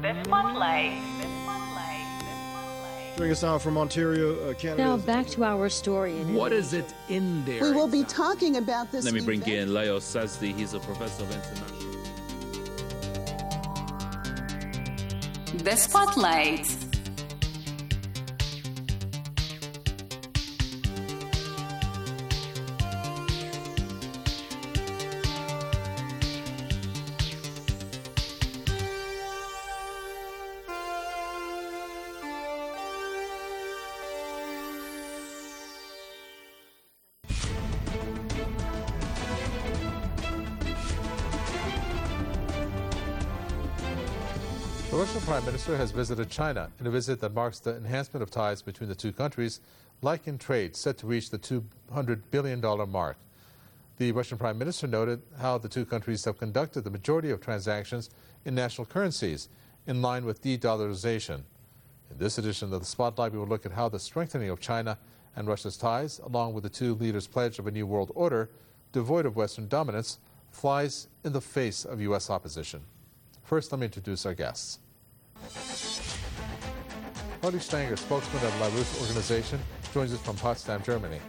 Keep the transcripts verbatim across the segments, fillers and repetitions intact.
The Spotlight. Joining us now from Ontario, uh, Canada. Now back to our story. In what is it in there? We will be talking about this. Let me bring event. in Leo Sazdi. He's a professor of international. The Spotlight. The Russian Prime Minister has visited China in a visit that marks the enhancement of ties between the two countries, like in trade, set to reach the two hundred billion dollars mark. The Russian Prime Minister noted how the two countries have conducted the majority of transactions in national currencies, in line with de-dollarization. In this edition of the Spotlight, we will look at how the strengthening of China and Russia's ties, along with the two leaders' pledge of a new world order, devoid of Western dominance, flies in the face of U S opposition. First, let me introduce our guests. Harley Stanger, spokesman of La Russe organization, joins us from Potsdam, Germany.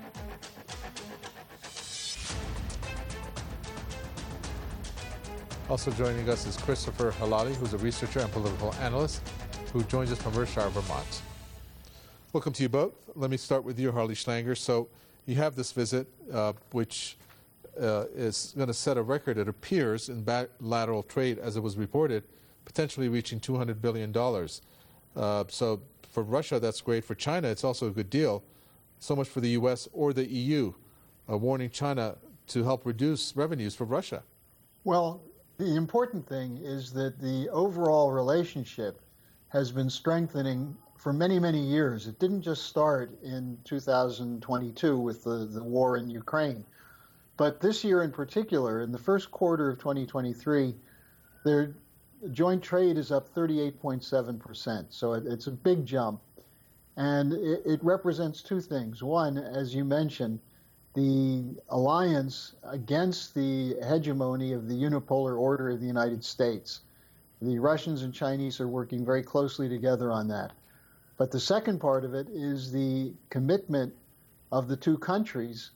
Also joining us is Christopher Halali, who's a researcher and political analyst, who joins us from Mershire, Vermont. Welcome to you both. Let me start with you, Harley Stanger. So you have this visit, uh, which uh, is going to set a record, it appears, in bilateral trade, as it was reported, potentially reaching two hundred billion dollars. Uh, so for Russia, that's great. For China, it's also a good deal. So much for the U S or the E U, uh, warning China to help reduce revenues for Russia. Well, the important thing is that the overall relationship has been strengthening for many, many years. It didn't just start in two thousand twenty-two with the, the war in Ukraine. But this year in particular, in the first quarter of twenty twenty-three, their joint trade is up thirty-eight point seven percent. So it, it's a big jump. And it, it represents two things. One, as you mentioned, the alliance against the hegemony of the unipolar order of the United States. The Russians and Chinese are working very closely together on that. But the second part of it is the commitment of the two countries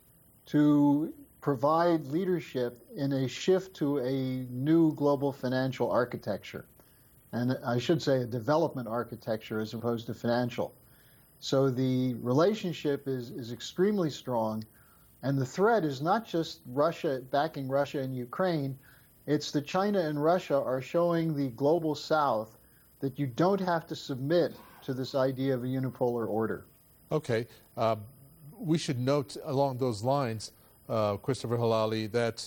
to provide leadership in a shift to a new global financial architecture. And I should say a development architecture as opposed to financial. So the relationship is, is extremely strong. And the threat is not just Russia backing Russia and Ukraine, it's that China and Russia are showing the global South that you don't have to submit to this idea of a unipolar order. Okay. Uh, we should note along those lines, uh, Christopher Halali, that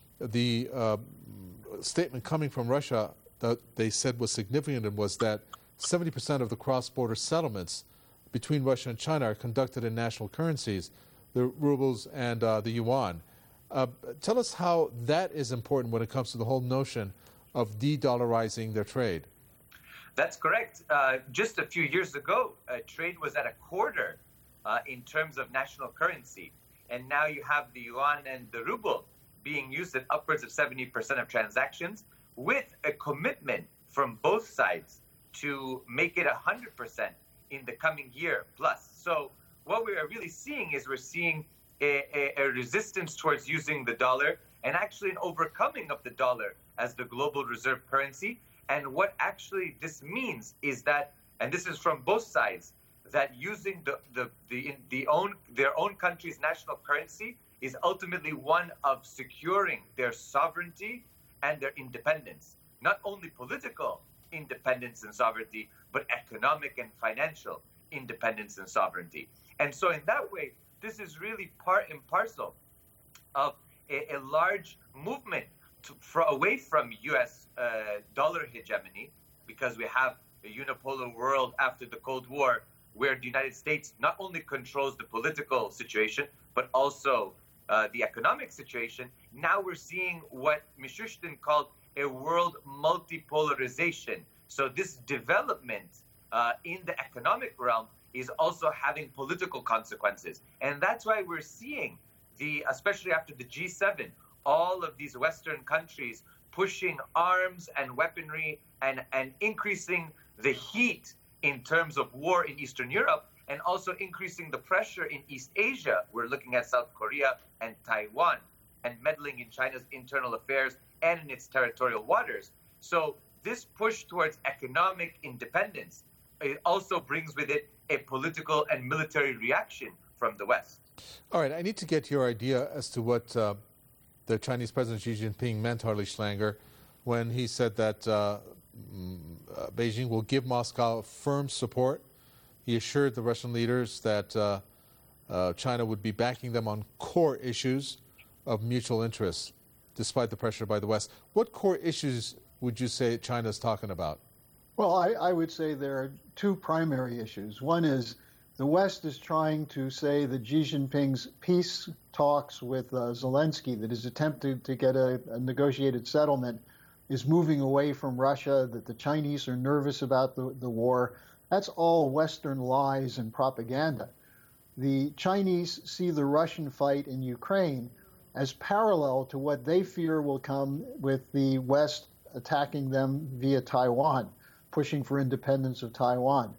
the uh, statement coming from Russia that they said was significant and was that seventy percent of the cross-border settlements between Russia and China are conducted in national currencies, the rubles and uh, the yuan. Uh, tell us how that is important when it comes to the whole notion of de-dollarizing their trade. That's correct. Uh, just a few years ago, uh, trade was at a quarter uh, in terms of national currency. And now you have the yuan and the ruble being used at upwards of seventy percent of transactions, with a commitment from both sides to make it one hundred percent in the coming year plus. So what we are really seeing is we're seeing a, a, a resistance towards using the dollar and actually an overcoming of the dollar as the global reserve currency. And what actually this means is that, and this is from both sides, that using the the the, the own their own country's national currency is ultimately one of securing their sovereignty and their independence. Not only political independence and sovereignty, but economic and financial independence and sovereignty. And so in that way, this is really part and parcel of a, a large movement to, for, away from U S uh, dollar hegemony, because we have a unipolar world after the Cold War where the United States not only controls the political situation, but also uh, the economic situation. Now we're seeing what Mishustin called a world multipolarization. So this development uh, in the economic realm is also having political consequences. And that's why we're seeing, the, especially after the G seven, all of these Western countries pushing arms and weaponry and, and increasing the heat in terms of war in Eastern Europe, and also increasing the pressure in East Asia. We're looking at South Korea and Taiwan, and meddling in China's internal affairs and in its territorial waters. So this push towards economic independence, it also brings with it a political and military reaction from the West. All right, I need to get your idea as to what uh, the Chinese President Xi Jinping meant, Harley Schlanger, when he said that uh, uh, Beijing will give Moscow firm support. He assured the Russian leaders that uh, uh, China would be backing them on core issues of mutual interest, despite the pressure by the West. What core issues would you say China is talking about? Well, I, I would say there are two primary issues. One is the West is trying to say that Xi Jinping's peace talks with uh, Zelensky, that his attempt to, to get a, a negotiated settlement, is moving away from Russia, that the Chinese are nervous about the, the war. That's all Western lies and propaganda. The Chinese see the Russian fight in Ukraine as parallel to what they fear will come with the West attacking them via Taiwan, pushing for independence of Taiwan.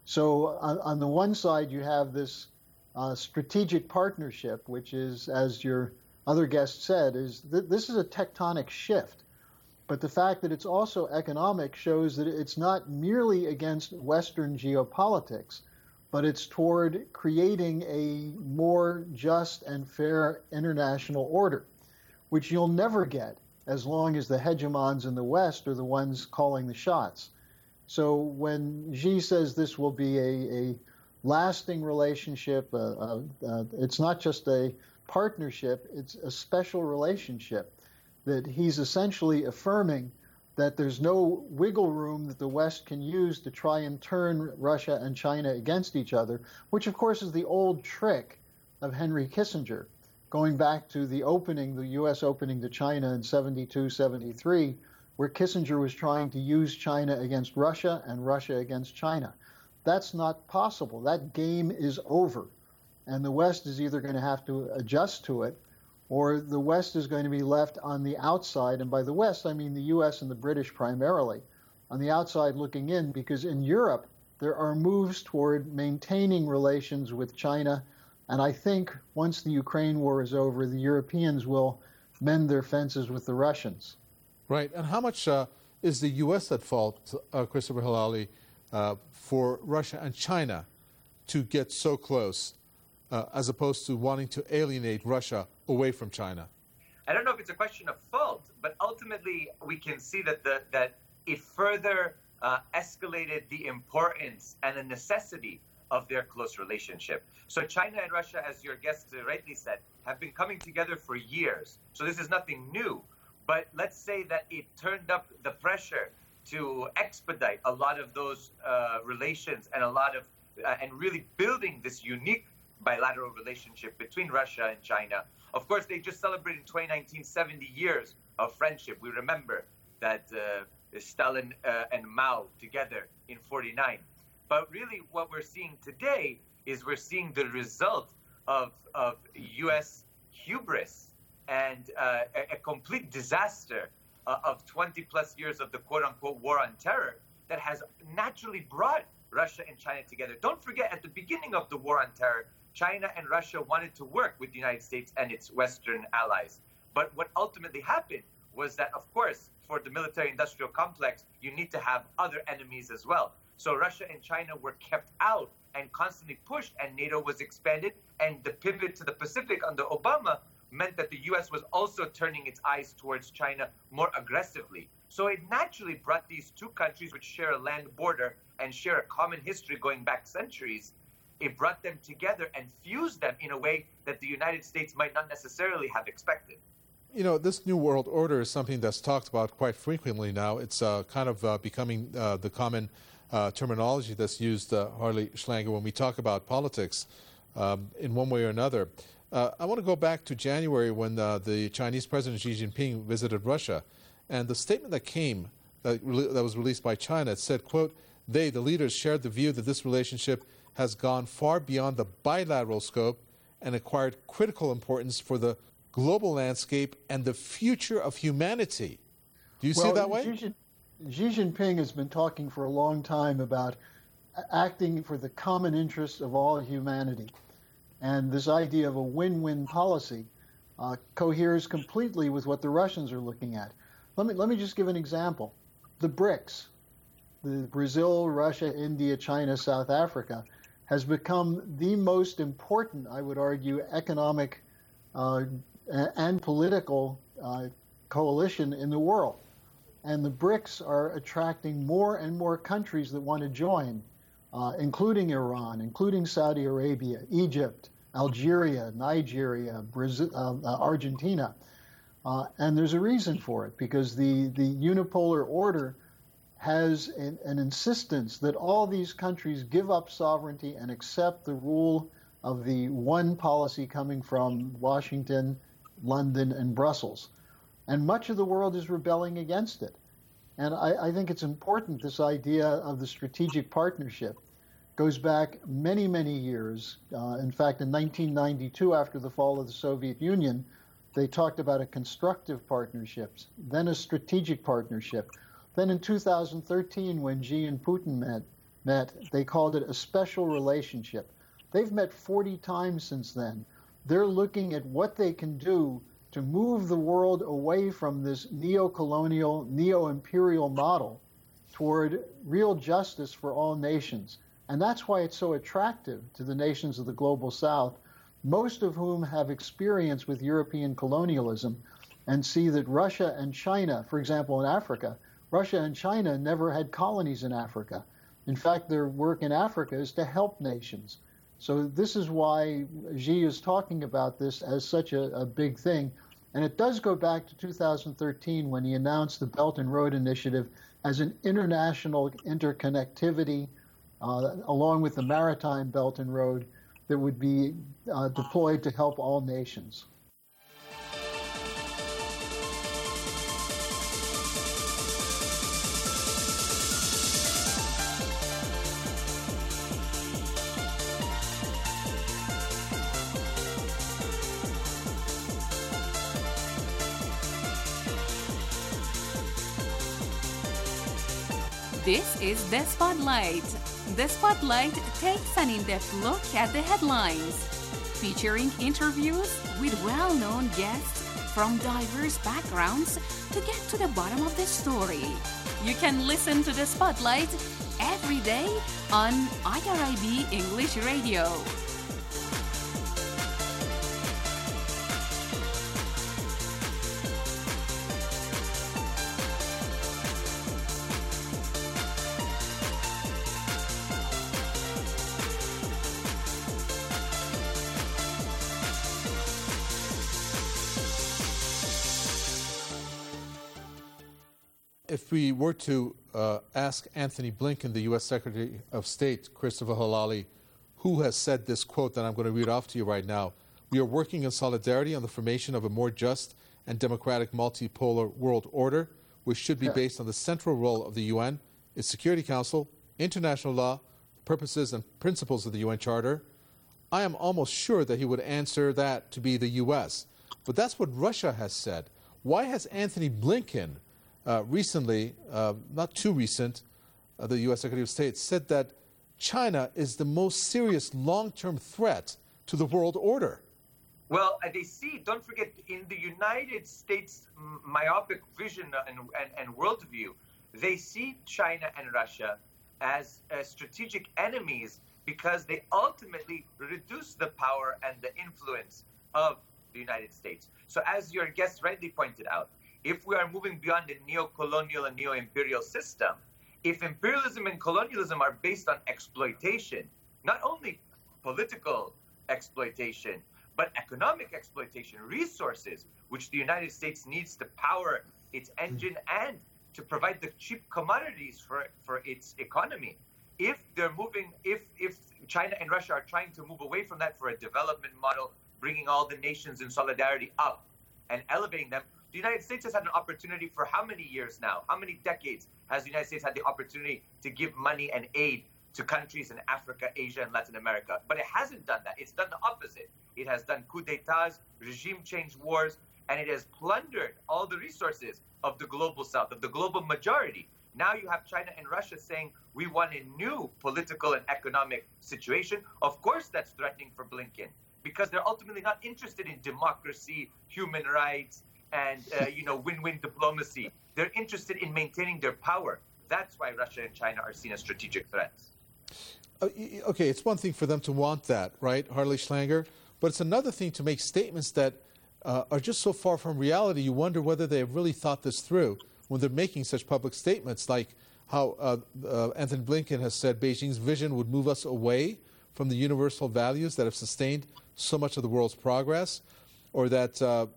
So on, on the one side, you have this uh, strategic partnership, which is, as your other guest said, is th- this is a tectonic shift. But the fact that it's also economic shows that it's not merely against Western geopolitics, but it's toward creating a more just and fair international order, which you'll never get as long as the hegemons in the West are the ones calling the shots. So when Xi says this will be a, a lasting relationship, uh, uh, uh, it's not just a partnership, it's a special relationship, that he's essentially affirming that there's no wiggle room that the West can use to try and turn Russia and China against each other, which of course is the old trick of Henry Kissinger, going back to the opening, the U S opening to China in seventy-two, seventy-three, where Kissinger was trying to use China against Russia and Russia against China. That's not possible. That game is over. And the West is either going to have to adjust to it, or the West is going to be left on the outside. And by the West, I mean the U S and the British primarily, on the outside looking in, because in Europe, there are moves toward maintaining relations with China. And I think once the Ukraine war is over, the Europeans will mend their fences with the Russians. Right. And how much uh, is the U S at fault, uh, Christopher Helali, uh, for Russia and China to get so close, uh, as opposed to wanting to alienate Russia away from China? I don't know if it's a question of fault, but ultimately we can see that the, that it further uh, escalated the importance and the necessity of their close relationship. So China and Russia, as your guest rightly said, have been coming together for years. So this is nothing new. But let's say that it turned up the pressure to expedite a lot of those uh, relations and a lot of, uh, and really building this unique bilateral relationship between Russia and China. Of course, they just celebrated in twenty nineteen seventy years of friendship. We remember that uh, Stalin uh, and Mao together in forty-nine. But really what we're seeing today is we're seeing the result of, of U S hubris and uh, a, a complete disaster uh, of twenty plus years of the quote-unquote war on terror that has naturally brought Russia and China together. Don't forget, at the beginning of the war on terror, China and Russia wanted to work with the United States and its Western allies. But what ultimately happened was that, of course, for the military-industrial complex, you need to have other enemies as well. So Russia and China were kept out and constantly pushed, and NATO was expanded, and the pivot to the Pacific under Obama meant that the U S was also turning its eyes towards China more aggressively. So it naturally brought these two countries, which share a land border and share a common history going back centuries, it brought them together and fused them in a way that the United States might not necessarily have expected. You know, this New World Order is something that's talked about quite frequently now. It's uh, kind of uh, becoming uh, the common uh, terminology that's used, uh, Harley Schlanger, when we talk about politics um, in one way or another. Uh, I want to go back to January when uh, the Chinese President Xi Jinping visited Russia. And the statement that came, that, re- that was released by China, it said, quote, they, the leaders, shared the view that this relationship has gone far beyond the bilateral scope and acquired critical importance for the global landscape and the future of humanity. Do you well, see it that way? Xi, Xi Jinping has been talking for a long time about acting for the common interests of all humanity. And this idea of a win-win policy uh, coheres completely with what the Russians are looking at. Let me, let me just give an example. The BRICS, the Brazil, Russia, India, China, South Africa, has become the most important, I would argue, economic uh, and political uh, coalition in the world. And the BRICS are attracting more and more countries that want to join, uh, including Iran, including Saudi Arabia, Egypt, Algeria, Nigeria, Brazil, uh, uh, Argentina. Uh, and there's a reason for it, because the, the unipolar order has an, an insistence that all these countries give up sovereignty and accept the rule of the one policy coming from Washington, London, and Brussels. And much of the world is rebelling against it. And I, I think it's important, this idea of the strategic partnership goes back many, many years. Uh, in fact, in nineteen ninety-two, after the fall of the Soviet Union, they talked about a constructive partnership, then a strategic partnership. Then in two thousand thirteen, when Xi and Putin met, met, they called it a special relationship. They've met forty times since then. They're looking at what they can do to move the world away from this neo-colonial, neo-imperial model toward real justice for all nations. And that's why it's so attractive to the nations of the global South, most of whom have experience with European colonialism and see that Russia and China, for example, in Africa, Russia and China never had colonies in Africa. In fact, their work in Africa is to help nations. So this is why Xi is talking about this as such a, a big thing. And it does go back to two thousand thirteen when he announced the Belt and Road Initiative as an international interconnectivity, uh, along with the Maritime Belt and Road, that would be uh, deployed to help all nations. This is The Spotlight. The Spotlight takes an in-depth look at the headlines, featuring interviews with well-known guests from diverse backgrounds to get to the bottom of the story. You can listen to The Spotlight every day on I R I B English Radio. If we were to uh, ask Anthony Blinken, the U S Secretary of State, Christopher Helali, who has said this quote that I'm going to read off to you right now, "We are working in solidarity on the formation of a more just and democratic multipolar world order, which should be based on the central role of the U N, its Security Council, international law, purposes and principles of the U N Charter." I am almost sure that he would answer that to be the U S. But that's what Russia has said. Why has Anthony Blinken Uh, recently, uh, not too recent, uh, the U S Secretary of State said that China is the most serious long-term threat to the world order? Well, uh, they see, don't forget, in the United States myopic vision and, and, and worldview, they see China and Russia as uh, strategic enemies because they ultimately reduce the power and the influence of the United States. So as your guest rightly pointed out, if we are moving beyond the neo-colonial and neo-imperial system, if imperialism and colonialism are based on exploitation, not only political exploitation, but economic exploitation, resources, which the United States needs to power its engine and to provide the cheap commodities for, for its economy. If they're moving, if, if China and Russia are trying to move away from that for a development model, bringing all the nations in solidarity up and elevating them, the United States has had an opportunity for how many years now? How many decades has the United States had the opportunity to give money and aid to countries in Africa, Asia, and Latin America? But it hasn't done that. It's done the opposite. It has done coups d'etats, regime change wars, and it has plundered all the resources of the global south, of the global majority. Now you have China and Russia saying, we want a new political and economic situation. Of course, that's threatening for Blinken, because they're ultimately not interested in democracy, human rights, and uh, you know, win-win diplomacy. They're interested in maintaining their power. That's why Russia and China are seen as strategic threats. Uh, okay, it's one thing for them to want that, right, Harley Schlanger? But it's another thing to make statements that uh, are just so far from reality. You wonder whether they have really thought this through when they're making such public statements, like how uh, uh, Anthony Blinken has said Beijing's vision would move us away from the universal values that have sustained so much of the world's progress, or that uh,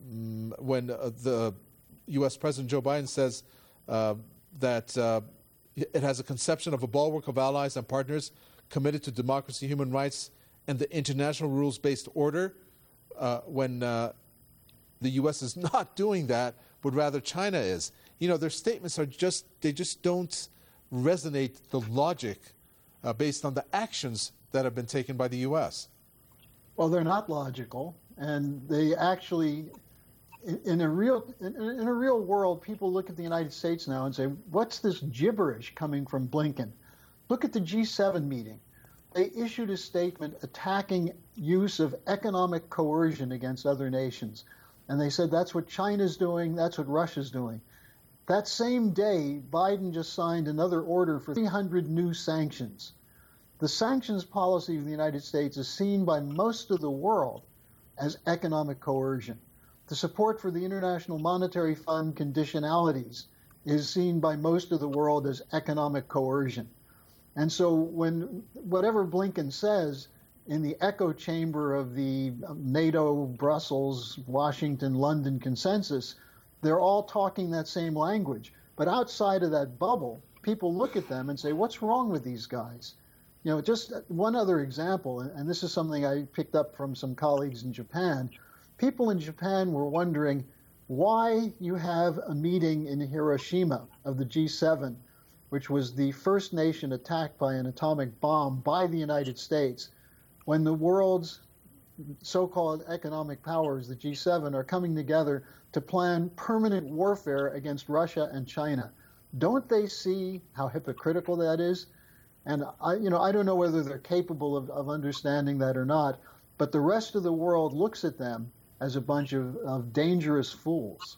when uh, the U S President Joe Biden says uh, that uh, it has a conception of a bulwark of allies and partners committed to democracy, human rights, and the international rules-based order, uh, when uh, the U S is not doing that, but rather China is. You know, their statements are just, they just don't resonate the logic uh, based on the actions that have been taken by the U S. Well, they're not logical, and they actually, in, in a real in, in a real world, people look at the United States now and say, what's this gibberish coming from Blinken? Look at the G seven meeting. They issued a statement attacking use of economic coercion against other nations. And they said that's what China's doing, that's what Russia's doing. That same day, Biden just signed another order for three hundred new sanctions. The sanctions policy of the United States is seen by most of the world as economic coercion. The support for the International Monetary Fund conditionalities is seen by most of the world as economic coercion. And so when whatever Blinken says in the echo chamber of the NATO, Brussels, Washington, London consensus, they're all talking that same language. But outside of that bubble, people look at them and say, what's wrong with these guys? You know, just one other example, and this is something I picked up from some colleagues in Japan. People in Japan were wondering why you have a meeting in Hiroshima of the G seven, which was the first nation attacked by an atomic bomb by the United States, when the world's so-called economic powers, the G seven, are coming together to plan permanent warfare against Russia and China. Don't they see how hypocritical that is? And I, you know, I don't know whether they're capable of, of understanding that or not, but the rest of the world looks at them as a bunch of, of dangerous fools.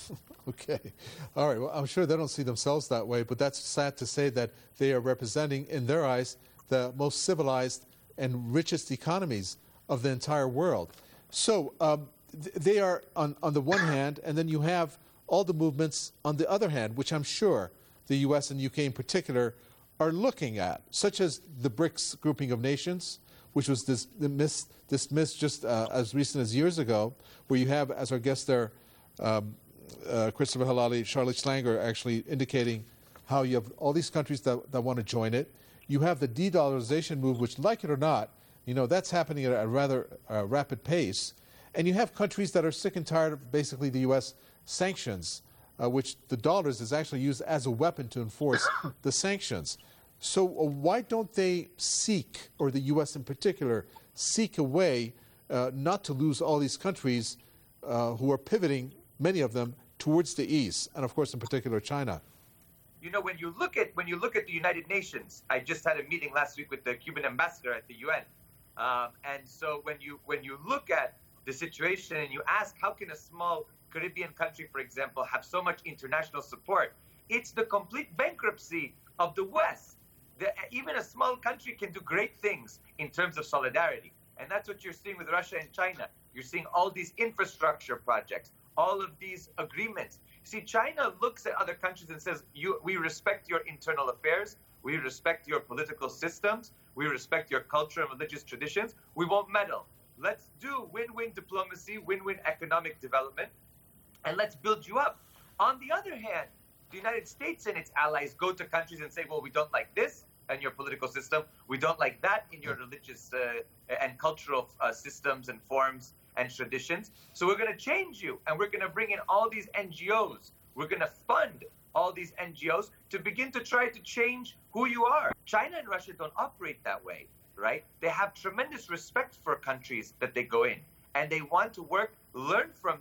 Okay. All right. Well, I'm sure they don't see themselves that way, but that's sad to say that they are representing, in their eyes, the most civilized and richest economies of the entire world. So um, th- they are on, on the one hand, and then you have all the movements on the other hand, which I'm sure the U S and U K in particular are looking at, such as the BRICS grouping of nations, which was dis- dismissed, dismissed just uh, as recent as years ago, where you have, as our guest there, um, uh, Christopher Helali, Charlotte Schlanger, actually indicating how you have all these countries that, that want to join it. You have the de-dollarization move, which, like it or not, you know, that's happening at a rather uh, rapid pace. And you have countries that are sick and tired of basically the U S sanctions, uh, which the dollars is actually used as a weapon to enforce the sanctions. So uh, why don't they seek, or the U S in particular, seek a way uh, not to lose all these countries uh, who are pivoting, many of them, towards the east, and of course in particular China? You know, when you look at when you look at the United Nations, I just had a meeting last week with the Cuban ambassador at the U N, um, and so when you when you look at the situation and you ask, how can a small Caribbean country, for example, have so much international support? It's the complete bankruptcy of the West. The, even a small country can do great things in terms of solidarity, and that's what you're seeing with Russia and China. You're seeing all these infrastructure projects, all of these agreements. See, China looks at other countries and says, "You, we respect your internal affairs, we respect your political systems, we respect your culture and religious traditions, we won't meddle. Let's do win-win diplomacy, win-win economic development, and let's build you up." On the other hand, the United States and its allies go to countries and say, well, we don't like this in your political system, we don't like that in your religious uh, and cultural uh, systems and forms and traditions, so we're going to change you, and we're going to bring in all these N G Os. We're going to fund all these N G Os to begin to try to change who you are. China and Russia don't operate that way, right? They have tremendous respect for countries that they go in, and they want to work, learn from them,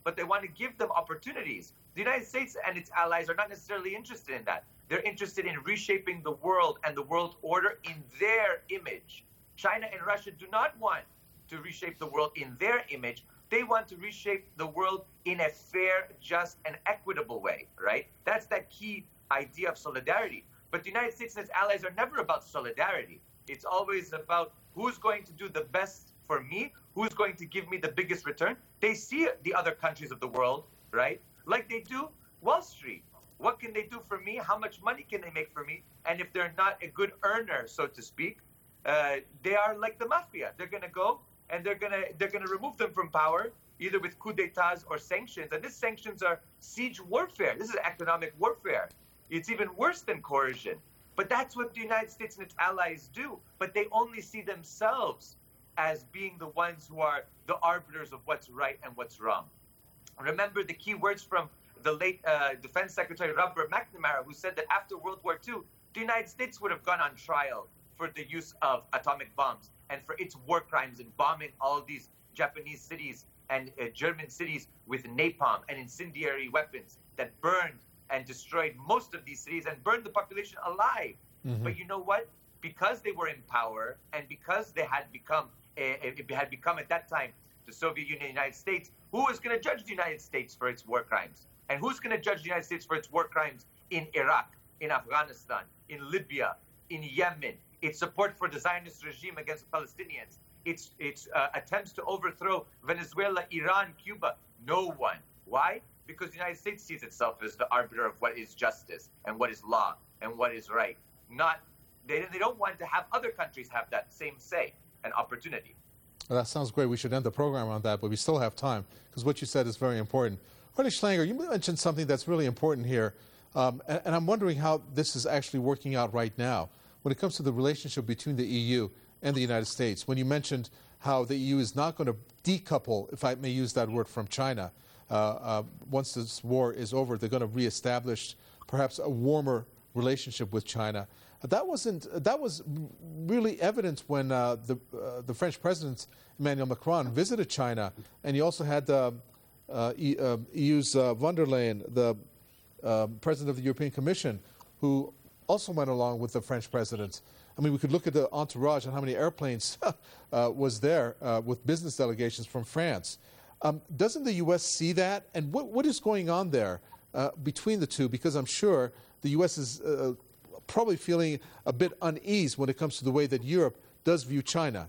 but they want to give them opportunities. The United States and its allies are not necessarily interested in that. They're interested in reshaping the world and the world order in their image. China and Russia do not want to reshape the world in their image. They want to reshape the world in a fair, just, and equitable way, right? That's that key idea of solidarity. But the United States and its allies are never about solidarity. It's always about who's going to do the best for me, who's going to give me the biggest return. They see the other countries of the world, right? Like they do Wall Street. What can they do for me? How much money can they make for me? And if they're not a good earner, so to speak, uh, they are like the mafia. They're going to go and they're going to they're going to remove them from power, either with coup d'etats or sanctions. And these sanctions are siege warfare. This is economic warfare. It's even worse than coercion. But that's what the United States and its allies do. But they only see themselves as being the ones who are the arbiters of what's right and what's wrong. Remember the key words from the late uh, Defense Secretary Robert McNamara, who said that after World War Two, the United States would have gone on trial for the use of atomic bombs and for its war crimes in bombing all these Japanese cities and uh, German cities with napalm and incendiary weapons that burned and destroyed most of these cities and burned the population alive. Mm-hmm. But you know what? Because they were in power and because they had become, uh, it had become at that time the Soviet Union and the United States, who was going to judge the United States for its war crimes? And who's going to judge the United States for its war crimes in Iraq, in Afghanistan, in Libya, in Yemen, its support for the Zionist regime against the Palestinians, its, its uh, attempts to overthrow Venezuela, Iran, Cuba? No one. Why? Because the United States sees itself as the arbiter of what is justice and what is law and what is right. Not they, they don't want to have other countries have that same say and opportunity. Well, that sounds great. We should end the program on that, but we still have time because what you said is very important. Harley Schlanger, you mentioned something that's really important here, um, and, and I'm wondering how this is actually working out right now when it comes to the relationship between the E U and the United States. When you mentioned how the E U is not going to decouple, if I may use that word, from China. Uh, uh, once this war is over, they're going to reestablish perhaps a warmer relationship with China. That wasn't. That was really evident when uh, the uh, the French President Emmanuel Macron visited China, and you also had uh, uh, E uh, E U's uh, von der Leyen, the uh, President of the European Commission, who also went along with the French President. I mean, we could look at the entourage and how many airplanes uh, was there uh, with business delegations from France. Um, doesn't the U S see that? And what what is going on there uh, between the two? Because I'm sure the U S is uh, probably feeling a bit unease when it comes to the way that Europe does view China.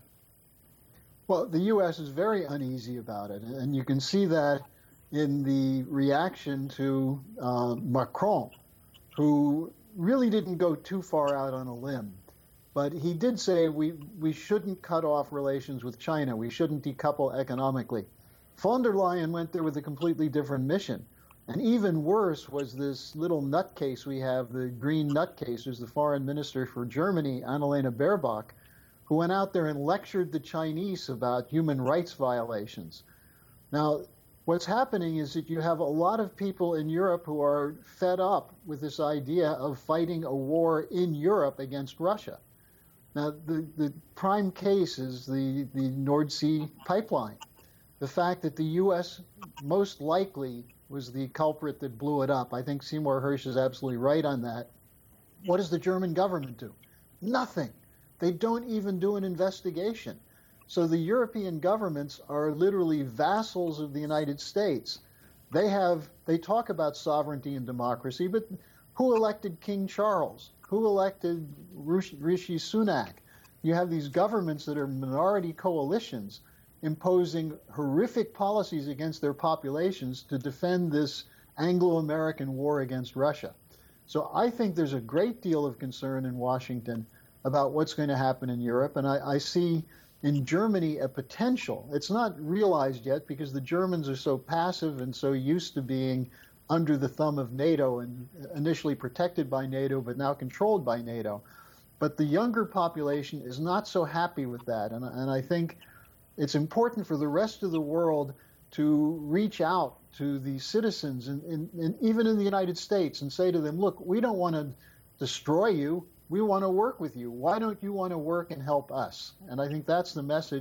Well, the U S is very uneasy about it, and you can see that in the reaction to uh, Macron, who really didn't go too far out on a limb. But he did say we, we shouldn't cut off relations with China. We shouldn't decouple economically. Von der Leyen went there with a completely different mission. And even worse was this little nutcase we have, the green nutcase, who's the foreign minister for Germany, Annalena Baerbock, who went out there and lectured the Chinese about human rights violations. Now, what's happening is that you have a lot of people in Europe who are fed up with this idea of fighting a war in Europe against Russia. Now, the, the prime case is the, the Nord Stream pipeline. The fact that the U S most likely was the culprit that blew it up. I think Seymour Hersh is absolutely right on that. What does the German government do? Nothing. They don't even do an investigation. So the European governments are literally vassals of the United States. They have, they talk about sovereignty and democracy, but who elected King Charles? Who elected Rishi Sunak? You have these governments that are minority coalitions imposing horrific policies against their populations to defend this Anglo-American war against Russia. So I think there's a great deal of concern in Washington about what's going to happen in Europe, and I, I see in Germany a potential. It's not realized yet because the Germans are so passive and so used to being under the thumb of NATO and initially protected by NATO but now controlled by NATO. But the younger population is not so happy with that, and, and I think it's important for the rest of the world to reach out to the citizens, in, in, in, even in the United States, and say to them, look, we don't want to destroy you. We want to work with you. Why don't you want to work and help us? And I think that's the message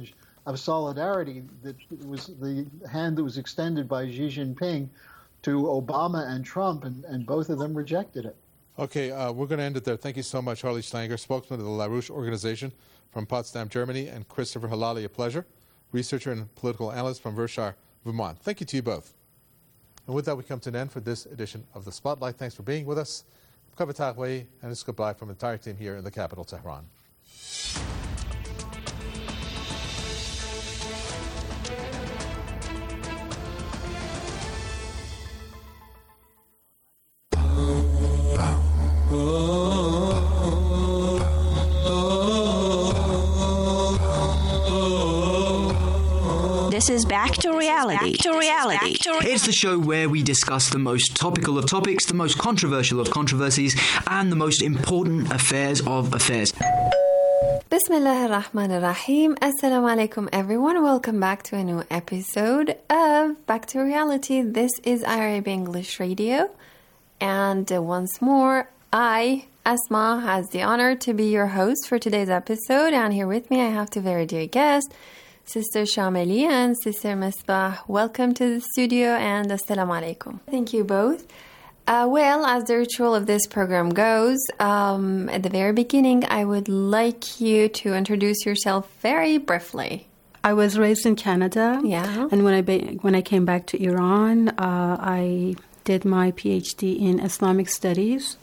of solidarity that was the hand that was extended by Xi Jinping to Obama and Trump, and, and both of them rejected it. Okay, uh, we're going to end it there. Thank you so much, Harley Schlanger, spokesman of the LaRouche organization from Potsdam, Germany, and Christopher Halali, a pleasure, researcher and political analyst from Versailles, Vermont. Thank you to you both. And with that, we come to an end for this edition of The Spotlight. Thanks for being with us. And it's goodbye from the entire team here in the capital, Tehran. This is Back to Reality. Back to Reality. It's the show where we discuss the most topical of topics, the most controversial of controversies, and the most important affairs of affairs. Bismillah ar-Rahman ar-Rahim. Assalamu alaikum, everyone. Welcome back to a new episode of Back to Reality. This is I R A B English Radio. And uh, once more, I, Asma, has the honor to be your host for today's episode. And here with me, I have two very dear guests, Sister Shameli and Sister Misbah. Welcome to the studio and assalamu alaikum. Thank you both. Uh, well, as the ritual of this program goes, um, at the very beginning, I would like you to introduce yourself very briefly. I was raised in Canada. Yeah. And when I be- when I came back to Iran, uh, I did my PhD in Islamic Studies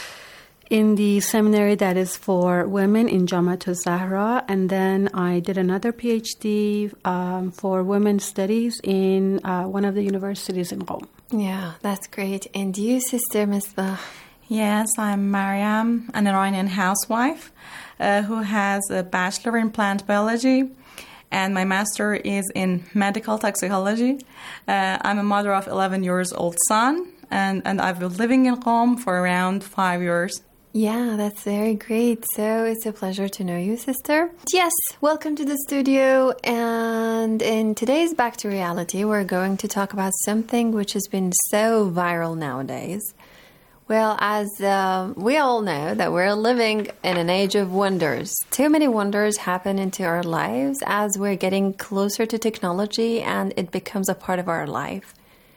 in the seminary that is for women in Jamiat al-Zahra, and then I did another PhD um, for women's studies in uh, one of the universities in Qom. Yeah, that's great. And you, Sister Misbah? Yes, I'm Mariam, an Iranian housewife uh, who has a bachelor in plant biology, and my master is in medical toxicology. Uh, I'm a mother of eleven years old son, and, and I've been living in Qom for around five years. Yeah, that's very great. So it's a pleasure to know you, sister. Yes, welcome to the studio. And in today's Back to Reality, we're going to talk about something which has been so viral nowadays. Well, as uh, we all know that we're living in an age of wonders. Too many wonders happen into our lives as we're getting closer to technology and it becomes a part of our life.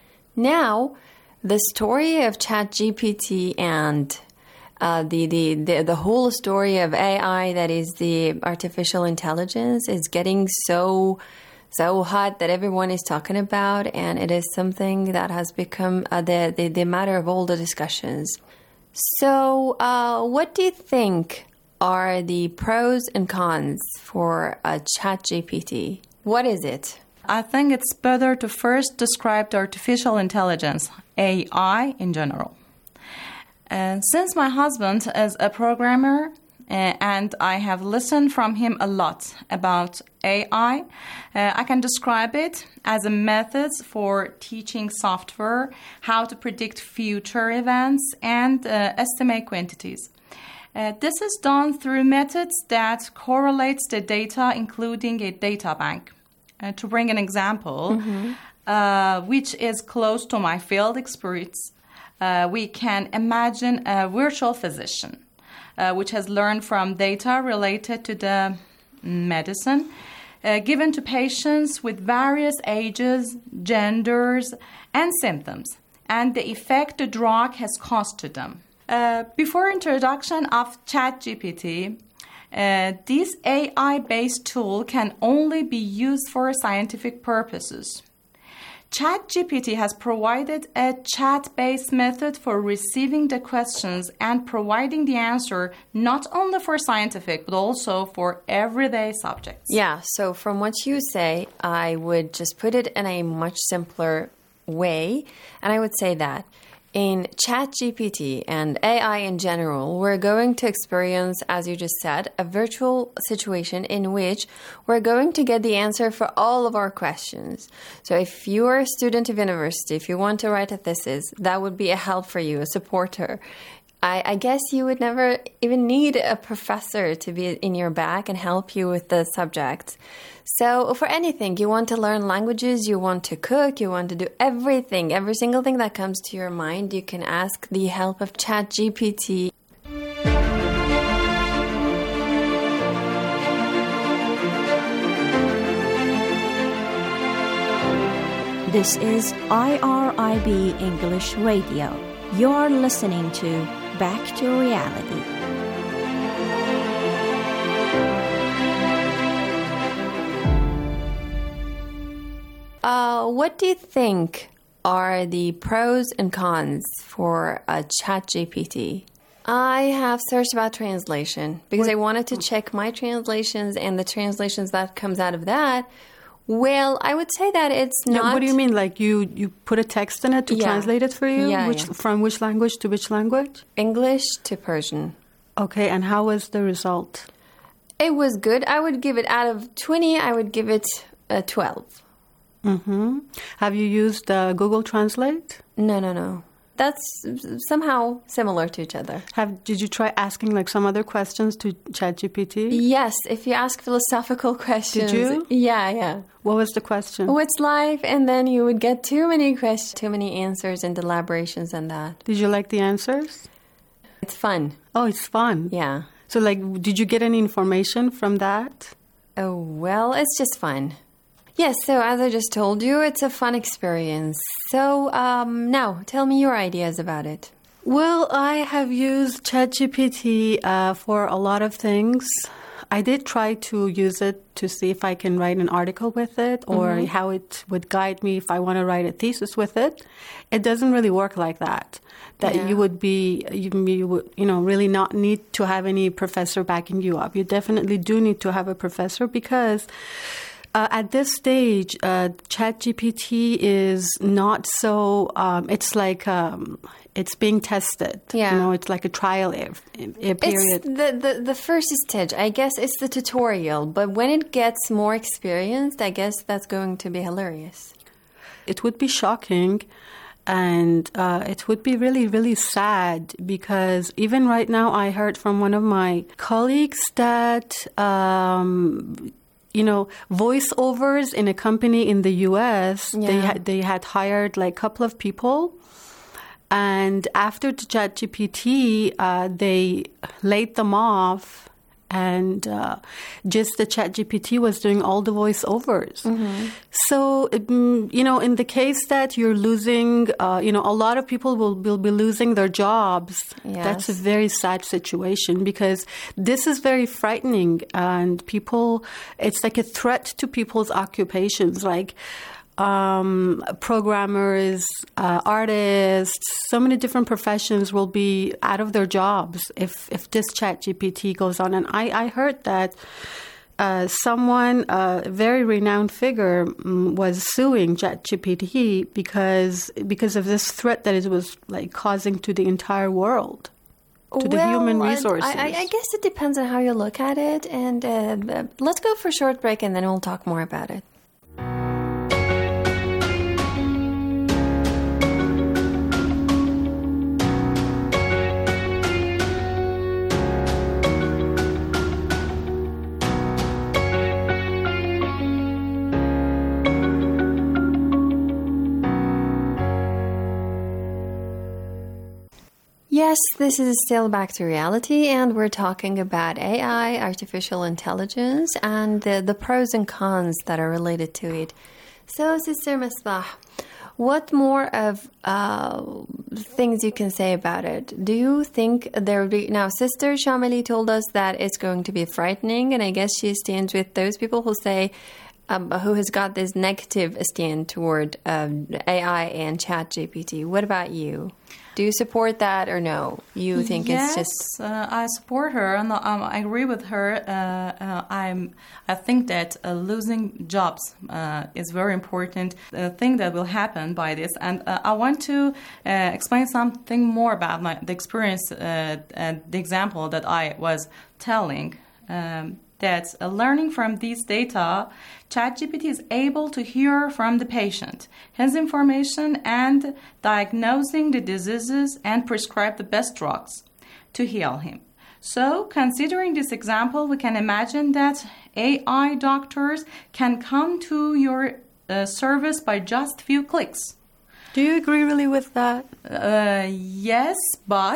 Now, the story of ChatGPT and Uh, the, the, the, the whole story of A I, that is the artificial intelligence, is getting so, so hot that everyone is talking about, and it is something that has become uh, the, the, the matter of all the discussions. So uh, what do you think are the pros and cons for uh, ChatGPT? What is it? I think it's better to first describe the artificial intelligence, A I in general. Uh, since my husband is a programmer uh, and I have listened from him a lot about A I, uh, I can describe it as a method for teaching software how to predict future events and uh, estimate quantities. Uh, this is done through methods that correlates the data, including a data bank. Uh, to bring an example, mm-hmm. uh, which is close to my field experience, Uh, we can imagine a virtual physician, uh, which has learned from data related to the medicine uh, given to patients with various ages, genders, and symptoms, and the effect the drug has caused to them. Uh, before introduction of ChatGPT, uh, this A I-based tool can only be used for scientific purposes. ChatGPT has provided a chat-based method for receiving the questions and providing the answer not only for scientific but also for everyday subjects. Yeah, so from what you say, I would just put it in a much simpler way, and I would say that in ChatGPT and A I in general, we're going to experience, as you just said, a virtual situation in which we're going to get the answer for all of our questions. So if you are a student of university, if you want to write a thesis, that would be a help for you, a supporter. I, I guess you would never even need a professor to be in your back and help you with the subject. So for anything, you want to learn languages, you want to cook, you want to do everything, every single thing that comes to your mind, you can ask the help of ChatGPT. This is I R I B English Radio. You're listening to Back to Reality. Uh, what do you think are the pros and cons for a ChatGPT? I have searched about translation because what? I wanted to check my translations and the translations that comes out of that. Well, I would say that it's not... Yeah, what do you mean? Like you, you put a text in it to yeah. translate it for you? Yeah, which, yeah. From which language to which language? English to Persian. Okay, and how was the result? It was good. I would give it, out of twenty, I would give it a twelve. Mm-hmm. Have you used uh, Google Translate? No, no, no. That's somehow similar to each other. Have Did you try asking like some other questions to ChatGPT? Yes, if you ask philosophical questions. Did you? Yeah, yeah. What was the question? What's life? And then you would get too many questions, too many answers and elaborations on that. Did you like the answers? It's fun. Oh, it's fun. Yeah. So like, did you get any information from that? Oh, well, it's just fun. Yes, so as I just told you, it's a fun experience. So um, now, tell me your ideas about it. Well, I have used ChatGPT uh, for a lot of things. I did try to use it to see if I can write an article with it or mm-hmm. how it would guide me if I want to write a thesis with it. It doesn't really work like that. That yeah. you would be, you, you would, you know, really not need to have any professor backing you up. You definitely do need to have a professor because... Uh, at this stage, uh, ChatGPT is not so, um, it's like, um, it's being tested. Yeah. You know, it's like a trial if, if period. It's the, the, the first stage, I guess it's the tutorial, but when it gets more experienced, I guess that's going to be hilarious. It would be shocking and uh, it would be really, really sad because even right now I heard from one of my colleagues that... Um, you know, voiceovers in a company in the U S, yeah. they, had, they had hired like a couple of people. And after the ChatGPT, uh, they laid them off. And uh, just the ChatGPT was doing all the voiceovers. Mm-hmm. So, you know, in the case that you're losing, uh, you know, a lot of people will, will be losing their jobs. Yes. That's a very sad situation because this is very frightening. And people, it's like a threat to people's occupations. Like, Um, programmers, uh, artists, so many different professions will be out of their jobs if, if this ChatGPT goes on. And I, I heard that uh, someone, a very renowned figure, um, was suing ChatGPT because because of this threat that it was like causing to the entire world, to well, the human resources. I, I guess it depends on how you look at it. And uh, let's go for a short break and then we'll talk more about it. Yes, this is still Back to Reality, and we're talking about A I, artificial intelligence, and the, the pros and cons that are related to it. So, Sister Misbah, what more of uh, things you can say about it? Do you think there would be... Now, Sister Shamali told us that it's going to be frightening, and I guess she stands with those people who say... Um, who has got this negative stand toward um, A I and ChatGPT. What about you? Do you support that or no? You think yes, it's just... uh, I support her and um, I agree with her. Uh, uh, I'm. I think that uh, losing jobs uh, is very important uh, thing that will happen by this. And uh, I want to uh, explain something more about my the experience uh, and the example that I was telling. Um, that uh, learning from these data, ChatGPT is able to hear from the patient his information and diagnosing the diseases and prescribe the best drugs to heal him. So, considering this example, we can imagine that A I doctors can come to your uh, service by just few clicks. Do you agree really with that? Uh, yes, but